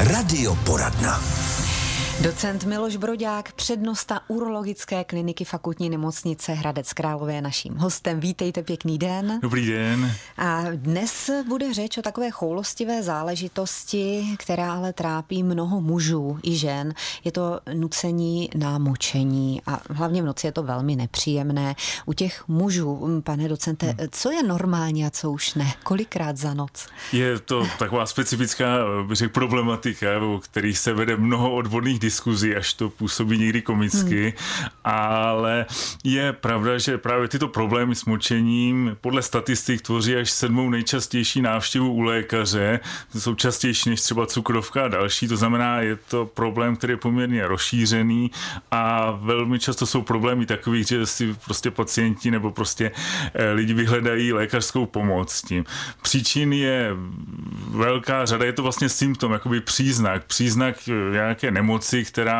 Radioporadna. Docent Miloš Broďák, přednosta urologické kliniky Fakultní nemocnice Hradec Králové, je naším hostem. Vítejte, pěkný den. Dobrý den. A dnes bude řeč o takové choulostivé záležitosti, která ale trápí mnoho mužů i žen. Je to nucení na močení a hlavně v noci je to velmi nepříjemné. U těch mužů, pane docente, co je normální a co už ne? Kolikrát za noc? Je to taková specifická, bych řekl, problematika, o kterých se vede mnoho odborných diskuzí, až to působí někdy komicky, ale je pravda, že právě tyto problémy s močením podle statistik tvoří až 7. nejčastější návštěvu u lékaře, jsou častější než třeba cukrovka a další, to znamená, je to problém, který je poměrně rozšířený a velmi často jsou problémy takových, že si prostě pacienti nebo prostě lidi vyhledají lékařskou pomoc s tím. Příčin je velká řada, je to vlastně symptom, jakoby příznak nějaké nemoci,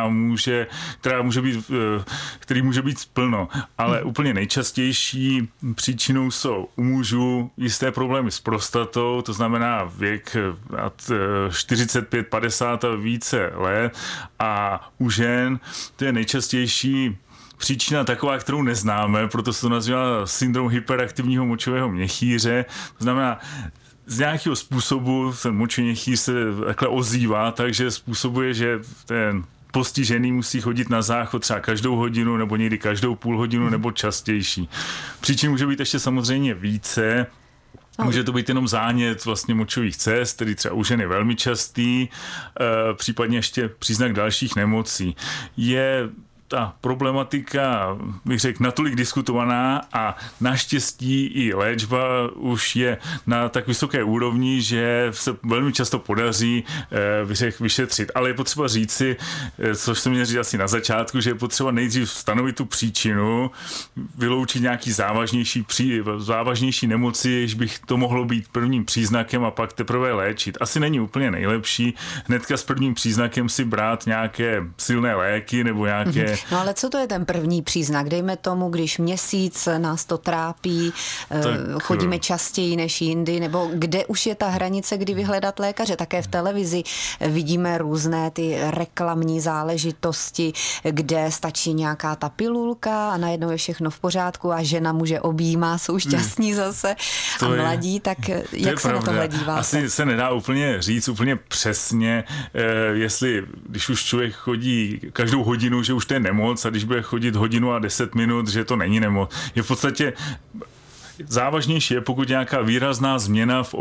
který může být plno. Ale úplně nejčastější příčinou jsou u mužů jisté problémy s prostatou, to znamená věk nad 45, 50 a více let, a u žen to je nejčastější příčina taková, kterou neznáme, proto se to nazývá syndrom hyperaktivního močového měchýře, to znamená, z nějakého způsobu ten močový měchýř se takhle ozývá, takže způsobuje, že ten postižený musí chodit na záchod třeba každou hodinu nebo někdy každou půl hodinu nebo častější. Příčin může být ještě samozřejmě více. Může to být jenom zánět vlastně močových cest, který třeba u žen je velmi častý, případně ještě příznak dalších nemocí. Je ta problematika, bych řekl, natolik diskutovaná a naštěstí i léčba už je na tak vysoké úrovni, že se velmi často podaří vyšetřit. Ale je potřeba říci, což jsem měl říct asi na začátku, že je potřeba nejdřív stanovit tu příčinu, vyloučit nějaký závažnější nemoci, jež bych to mohlo být prvním příznakem a pak teprve léčit. Asi není úplně nejlepší hnedka s prvním příznakem si brát nějaké silné léky nebo nějaké. No ale co to je ten první příznak? Dejme tomu, když měsíc nás to trápí, chodíme častěji než jindy, nebo kde už je ta hranice, kdy vyhledat lékaře? Také v televizi vidíme různé ty reklamní záležitosti, kde stačí nějaká ta pilulka a najednou je všechno v pořádku a žena muže objímá, jsou šťastní zase a mladí, tak jak se na tohle díváte? Asi se nedá úplně říct úplně přesně, jestli když už člověk chodí každou hodinu, že už to je nemoc, a když bude chodit hodinu a 10 minut, že to není nemoc. Je v podstatě závažnější je, pokud nějaká výrazná změna v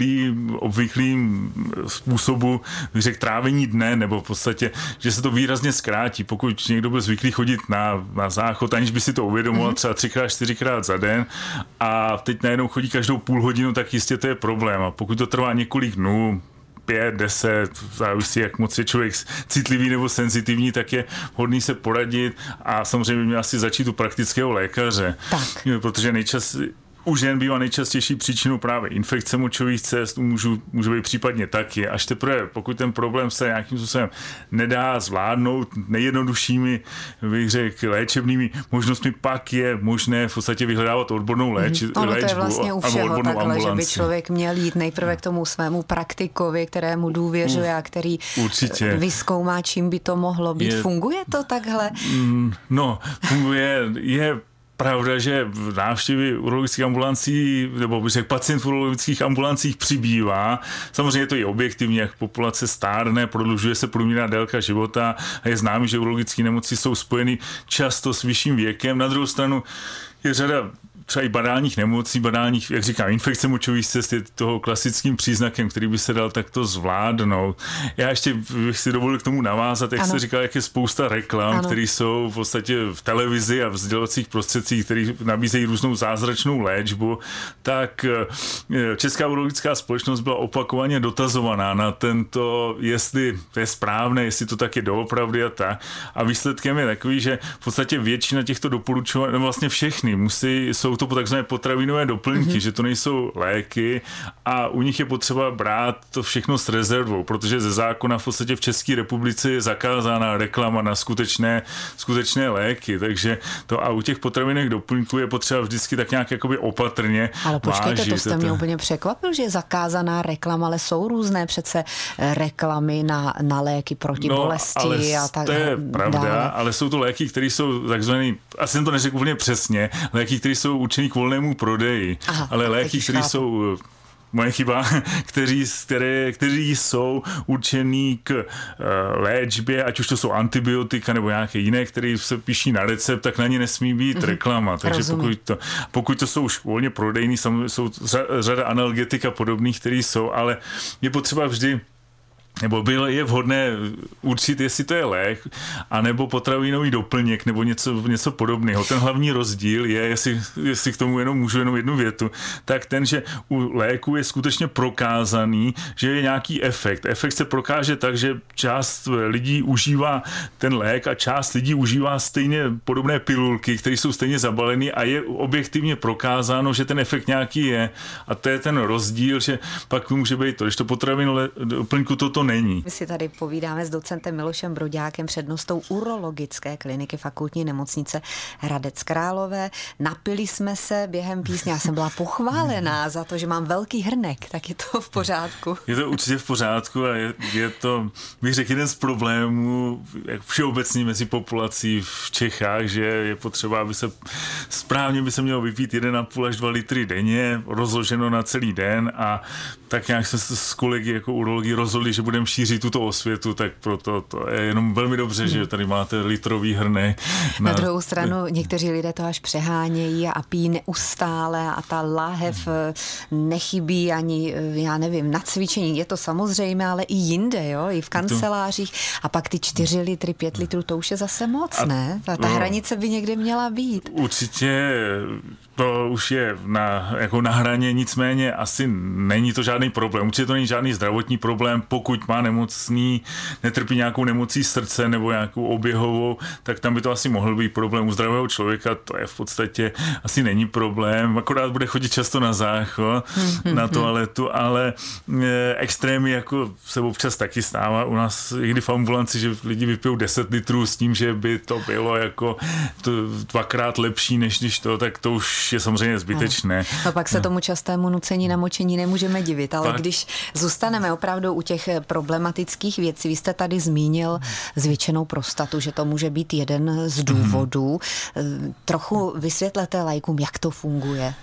obvyklým způsobu, řekl, trávení dne, nebo v podstatě, že se to výrazně zkrátí. Pokud někdo byl zvyklý chodit na záchod, aniž by si to uvědomoval třeba 3x, 4x za den a teď najednou chodí každou půl hodinu, tak jistě to je problém. A pokud to trvá několik dnů, 5, 10, závisí, jak moc je člověk citlivý nebo senzitivní, tak je hodný se poradit a samozřejmě by měl asi začít u praktického lékaře. Tak. Protože u žen bývá nejčastější příčinou právě infekce močových cest, u mužů může být případně taky. Až teprve, pokud ten problém se nějakým způsobem nedá zvládnout nejjednoduššími, bych řekl, léčebnými možnostmi, pak je možné v podstatě vyhledávat odbornou léčbu. To je vlastně u všeho takhle, ambulanci. že by člověk měl jít nejprve k tomu svému praktikovi, kterému důvěřuje a který určitě vyzkoumá, čím by to mohlo být. Funguje to takhle? No, funguje, je pravda, že v návštěvě urologických ambulancí, nebo bych řekl, pacient v urologických ambulancích přibývá. Samozřejmě je to i objektivně, jak populace stárne, prodlužuje se průměrná délka života a je známé, že urologické nemoci jsou spojeny často s vyšším věkem. Na druhou stranu je řada třeba i banálních nemocí, jak říkám, infekce močových cest je toho klasickým příznakem, který by se dal takto zvládnout. Já ještě bych si dovolil k tomu navázat, jak jste říkal, jak je spousta reklam, které jsou v podstatě v televizi a v sdělovacích prostředcích, které nabízejí různou zázračnou léčbu, tak Česká urologická společnost byla opakovaně dotazovaná na tento, jestli to je správné, jestli to tak je doopravdy a tak. A výsledkem je takový, že v podstatě většina těchto doporučování, vlastně všechny, jsou jsou to takzvané potravinové doplňky, že to nejsou léky a u nich je potřeba brát to všechno s rezervou, protože ze zákona v podstatě v České republice je zakázána reklama na skutečné léky, takže to a u těch potravinových doplňků je potřeba vždycky tak nějak jakoby opatrně ale počkejte, to jste mě úplně překvapil, že je zakázaná reklama, ale jsou různé přece reklamy na léky proti bolesti a tak to je pravda, dále. ale jsou to léky, které jsou takzvaný, asi jsem to neřekl úplně přesně, léky, které jsou určený k volnému prodeji, ale léky, které jsou moje chyba, kteří jsou určený k léčbě, ať už to jsou antibiotika nebo nějaké jiné, které se píší na recept, tak na ně nesmí být reklama. Takže pokud to jsou už volně prodejný, jsou řada analgetik a podobných, které jsou, ale je potřeba vždy nebo je vhodné určit, jestli to je lék, anebo potravinový doplněk, nebo něco podobného. Ten hlavní rozdíl je, jestli k tomu můžu jenom jednu větu, tak ten, že u léku je skutečně prokázaný, že je nějaký efekt. Efekt se prokáže tak, že část lidí užívá ten lék a část lidí užívá stejně podobné pilulky, které jsou stejně zabalené a je objektivně prokázáno, že ten efekt nějaký je. A to je ten rozdíl, že pak může být to, když to potravinové doplňku toto není. My si tady povídáme s docentem Milošem Broďákem, přednostou urologické kliniky Fakultní nemocnice Hradec Králové. Napili jsme se během písně, já jsem byla pochválená za to, že mám velký hrnek, tak je to v pořádku. Je to určitě v pořádku a je to, bych řekl, jeden z problémů všeobecně mezi populací v Čechách, že je potřeba, aby se správně by se mělo vypít 1,5 až 2 litry denně, rozloženo na celý den a tak nějak jsme se s kolegy jako urologi rozhodli, že budeme šířit tuto osvětu, tak proto to je jenom velmi dobře, že tady máte litrový hrnek. Na druhou stranu někteří lidé to až přehánějí a pijí neustále a ta láhev nechybí ani, já nevím, na cvičení. Je to samozřejmě, ale i jinde, jo, i v kancelářích. A pak ty 4 litry, 5 litrů, to už je zase moc, ne? Ta hranice by někde měla být. Určitě to už je na hraně, nicméně asi není to žádný problém. Určitě to není žádný zdravotní problém, pokud má nemocný, netrpí nějakou nemocí srdce nebo nějakou oběhovou, tak tam by to asi mohl být problém. U zdravého člověka to je v podstatě asi není problém, akorát bude chodit často na záchod, na toaletu, ale extrémy jako se občas taky stává u nás někdy v ambulanci, že lidi vypijou 10 litrů s tím, že by to bylo jako dvakrát lepší než když to, tak to už je samozřejmě zbytečné. A pak se tomu častému nucení na močení nemůžeme divit, ale když zůstaneme opravdu u těch problematických věcí, vy jste tady zmínil zvětšenou prostatu, že to může být jeden z důvodů. Trochu vysvětlete laikům, jak to funguje.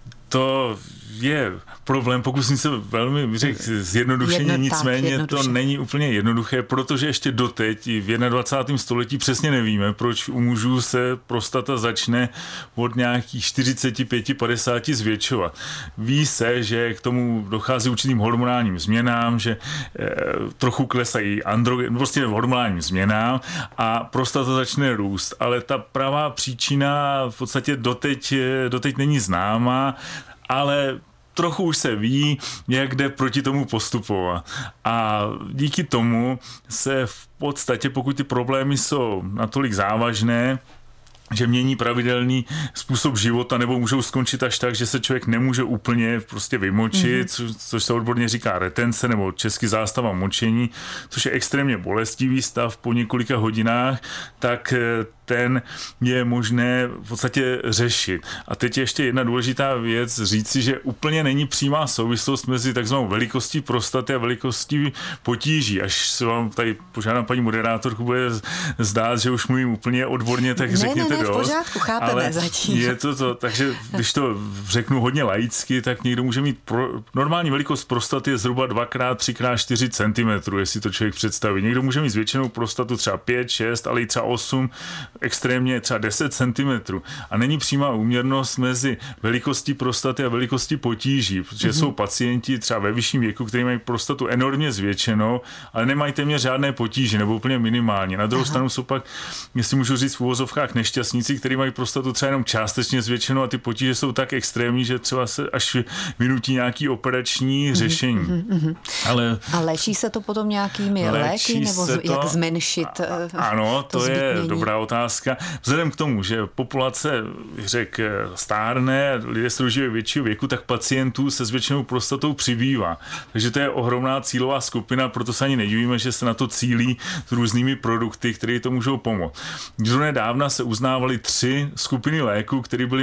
To je problém, pokusím se velmi zjednodušeně, nicméně to není úplně jednoduché, protože ještě doteď v 21. století přesně nevíme, proč u mužů se prostata začne od nějakých 45-50 zvětšovat. Ví se, že k tomu dochází určitým hormonálním změnám, že trochu klesají prostě hormonálním změnám a prostata začne růst, ale ta pravá příčina v podstatě doteď není známá, ale trochu už se ví, jak jde proti tomu postupovat. A díky tomu se v podstatě, pokud ty problémy jsou natolik závažné, že mění pravidelný způsob života nebo můžou skončit až tak, že se člověk nemůže úplně prostě vymočit, což se odborně říká retence nebo český zástava močení, což je extrémně bolestivý stav po několika hodinách, tak ten je možné v podstatě řešit. A teď ještě jedna důležitá věc říci, že úplně není přímá souvislost mezi takzvanou velikostí prostaty a velikostí potíží. Až se vám tady požádám paní moderátorku, bude zdát, že už mluvím úplně odborně, tak řekněte dost. V pořádku, chápeme ale zatím. Je to, takže když to řeknu hodně laicky, tak někdo může mít normální velikost prostaty je zhruba 2x3x4 cm, jestli to člověk představí. Někdo může mít zvětšenou prostatu třeba 5, 6, ale i třeba 8, extrémně třeba 10 cm. A není přímá úměrnost mezi velikostí prostaty a velikostí potíží, protože jsou pacienti třeba ve vyšším věku, kteří mají prostatu enormně zvětšenou, ale nemají téměř žádné potíže nebo úplně minimálně. Na druhou stranu jsou pak, jestli můžu říct v uvozovkách, nešťastníci, kteří mají prostatu třeba jenom částečně zvětšenou a ty potíže jsou tak extrémní, že třeba se až vynutí nějaký operační řešení. A léčí se to potom nějakými léky nebo jak zmenšit? Ano, to je dobrá otázka. otázka. Vzhledem k tomu, že populace, stárne, lidé se dožívají většího věku, tak pacientů se zvětšenou prostatou přibývá. Takže to je ohromná cílová skupina, proto se ani nedivíme, že se na to cílí s různými produkty, které to můžou pomoct. Donedávna se uznávaly 3 skupiny léků, které byly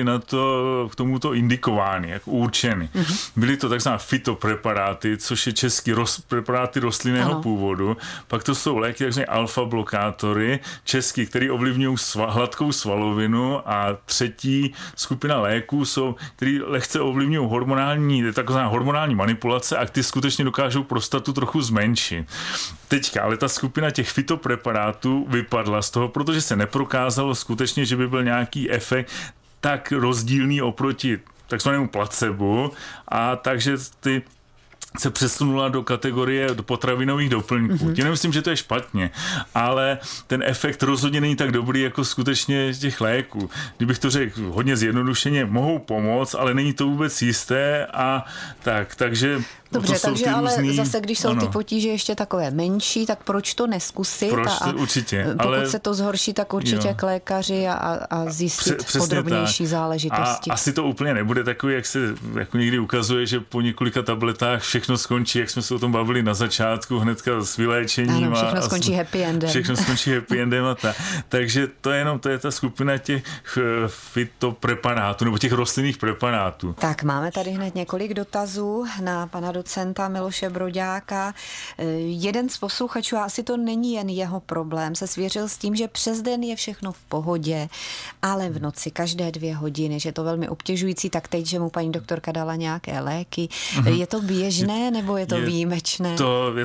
k tomuto indikovány, jako určeny. Byly to takzvané fytopreparáty, což je český preparáty rostlinného původu. Pak to jsou léky takzvané alfa-blokátory, český, které ovlivňují hladkou svalovinu, a 3. skupina léků jsou, které lehce ovlivňují takzvaná hormonální manipulace a ty skutečně dokážou prostatu trochu zmenšit. Teďka, ale ta skupina těch fytopreparátů vypadla z toho, protože se neprokázalo skutečně, že by byl nějaký efekt tak rozdílný oproti takzvanému placebo, a takže ty se přesunula do kategorie potravinových doplňků. Já nemyslím, že to je špatně, ale ten efekt rozhodně není tak dobrý jako skutečně těch léků. Kdybych to řekl hodně zjednodušeně, mohou pomoct, ale není to vůbec jisté a takže dobře, takže ale zase, když jsou ty potíže ještě takové menší, tak proč to neskusit? Určitě. Pokud se to zhorší, tak určitě k lékaři a zjistit podrobnější záležitosti. A asi to úplně nebude takový, jak se jako někdy ukazuje, že po několika tabletách všechno skončí, jak jsme se o tom bavili na začátku, hnedka s vyléčením. Ano, všechno skončí happy endem. Všechno skončí happy endem Takže to je ta skupina těch fytopreparátů, nebo těch rostlinných preparátů. Tak, máme tady hned několik dotazů na pana docenta Miloše Broďáka. Jeden z posluchačů, a asi to není jen jeho problém, se svěřil s tím, že přes den je všechno v pohodě, ale v noci každé 2 hodiny, že je to velmi obtěžující, tak teď, že mu paní doktorka dala nějaké léky. Je to běžné, nebo je to výjimečné? Je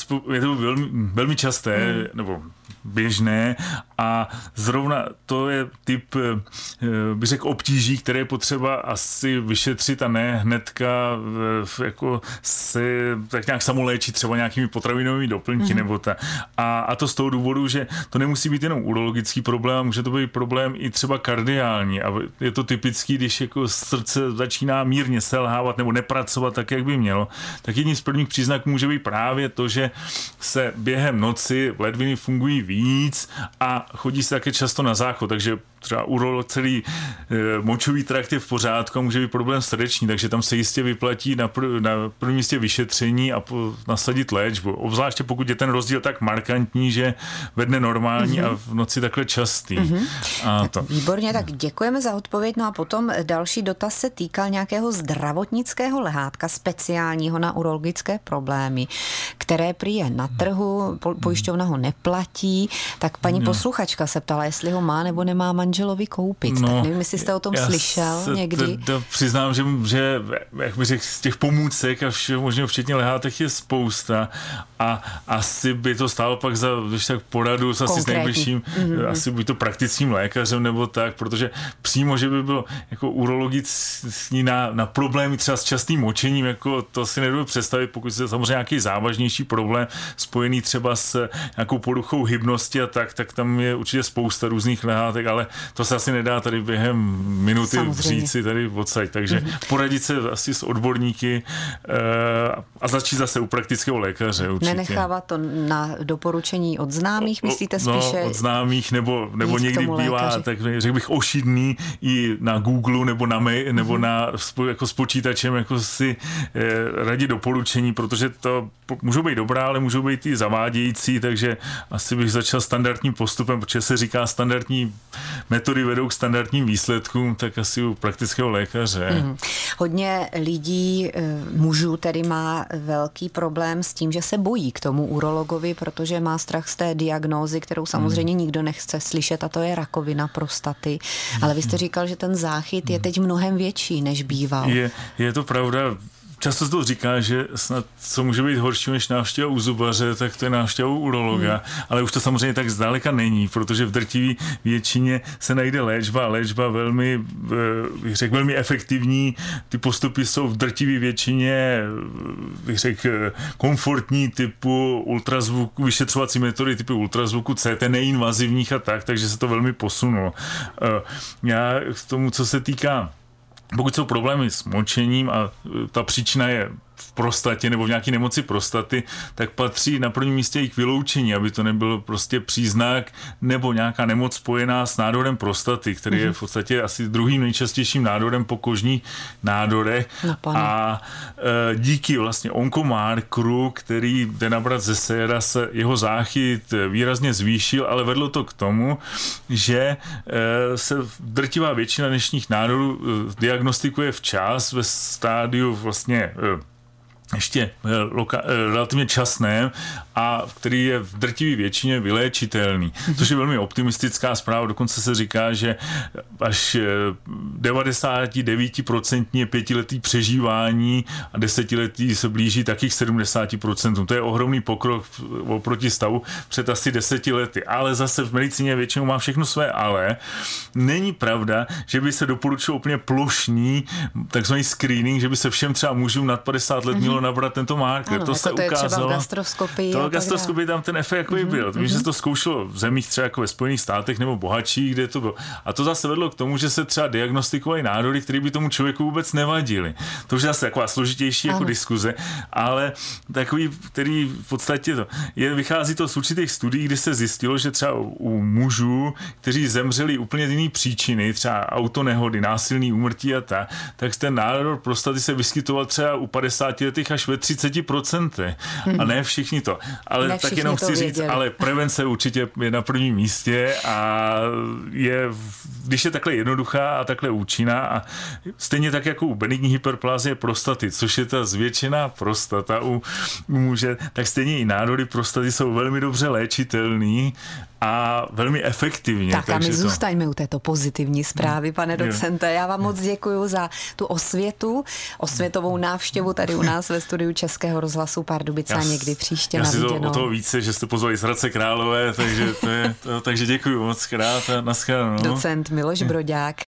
to velmi, velmi časté, nebo běžné, a zrovna to je typ, bych řekl, obtíží, které je potřeba asi vyšetřit a ne hnedka jako se tak nějak samoléčit třeba nějakými potravinovými doplňky nebo a to z toho důvodu, že to nemusí být jenom urologický problém, může to být problém i třeba kardiální, a je to typický, když jako srdce začíná mírně selhávat nebo nepracovat tak, jak by mělo, tak jedním z prvních příznaků může být právě to, že se během noci ledviny fungují víc a chodí se také často na záchod, takže třeba celý močový trakt je v pořádku a může být problém srdeční, takže tam se jistě vyplatí na prvním místě vyšetření a nasadit léčbu. Obzvláště pokud je ten rozdíl tak markantní, že ve dne normální a v noci takhle častý. Výborně, tak děkujeme za odpověď. No a potom další dotaz se týkal nějakého zdravotnického lehátka speciálního na urologické problémy, které prý je na trhu, pojišťovna ho neplatí, tak paní posluchačka se ptala, jestli ho má nebo nemá manželovi koupit. Tak nevím, jestli jste o tom slyšel někdy. Přiznám, že jak bych řekl, z těch pomůcek a všeho možného včetně lehátek je spousta a asi by to stálo pak za, když tak poradu asi s nejbližším, asi buď to praktickým lékařem nebo tak, protože přímo, že by bylo jako urologický na problémy třeba s častým močením, jako to si nedovedu představit, pokud se samozřejmě nějaký závažnější problém spojený třeba s nějakou poruchou hybnosti a tak tam je určitě spousta různých lehátek, ale to se asi nedá tady během minuty říci tady odsaď, takže poradit se asi s odborníky a začít zase u praktického lékaře určitě. Nenechávat to na doporučení od známých, myslíte spíše? Od známých, nebo někdy bývá, tak řekl bych, ošidný i na Google nebo jako s počítačem jako si radit doporučení, protože to můžou být dobrá, ale můžou být i zavádějící, takže asi bych začal standardním postupem, protože se říká standardní metody vedou k standardním výsledkům, tak asi u praktického lékaře. Hodně lidí, mužů tedy, má velký problém s tím, že se bojí k tomu urologovi, protože má strach z té diagnózy, kterou samozřejmě nikdo nechce slyšet, a to je rakovina prostaty. Ale vy jste říkal, že ten záchyt je teď mnohem větší, než býval. Je to pravda. Často se to říká, že snad co může být horší než návštěva u zubaře, tak to je návštěva u urologa, ale už to samozřejmě tak zdaleka není, protože v drtivé většině se najde léčba velmi, velmi efektivní, ty postupy jsou v drtivé většině, komfortní, typu ultrazvuku, vyšetřovací metody typu ultrazvuku CT, neinvazivních a takže se to velmi posunulo. Já k tomu, co se týká, pokud jsou problémy s močením a ta příčina je v prostatě nebo v nějaké nemoci prostaty, tak patří na prvním místě i k vyloučení, aby to nebyl prostě příznak nebo nějaká nemoc spojená s nádorem prostaty, který je v podstatě asi druhým nejčastějším nádorem po kožních nádorech. A díky vlastně onkomarkeru, který jde nabrat ze séra, se jeho záchyt výrazně zvýšil, ale vedlo to k tomu, že se drtivá většina dnešních nádorů diagnostikuje včas ve stádiu vlastně ještě relativně časném a který je v drtivé většině vyléčitelný. Což je velmi optimistická zpráva, dokonce se říká, že až 99% je 5letý přežívání a 10letý se blíží taky k 70%. To je ohromný pokrok oproti stavu před asi 10 lety. Ale zase v medicíně většinou má všechno své ale. Není pravda, že by se doporučil úplně plošný takzvaný screening, že by se všem třeba mužům nad 50 let mělo nabrat tento marker. Ano, to jako se to ukázalo. Je třeba v gastroskopii. To gastroskopii tam ten efekt jako byl. Když se to zkoušelo v zemích třeba jako ve Spojených státech nebo bohatších, kde to bylo. A to zase vedlo k tomu, že se třeba diagnostikovaly nádory, které by tomu člověku vůbec nevadily. To už je zase taková složitější jako diskuze, ale takový, který v podstatě vychází to z určitých studií, kdy se zjistilo, že třeba u mužů, kteří zemřeli úplně z jiný příčiny, třeba autonehody, násilný úmrtí a tak ten nádor prostaty se vyskytoval třeba u 50 letých až ve 30%. A ne všichni to. Ale ne tak jenom chci říct, ale prevence určitě je na prvním místě a když je takhle jednoduchá a takhle účinná a stejně tak jako u benigní hyperplázie prostaty, což je ta zvětšená prostata u muže, tak stejně i nádory prostaty jsou velmi dobře léčitelný a velmi efektivně. Tak a my zůstaňme u této pozitivní zprávy, pane docente. Já vám moc děkuju za tu osvětovou návštěvu tady u nás ve studiu Českého rozhlasu Pardubice a někdy příště na viděnou. Já si to o toho více, že jste pozvali z Hradce Králové, takže děkuju moc krát a naschledanou. Docent Miloš Broďák.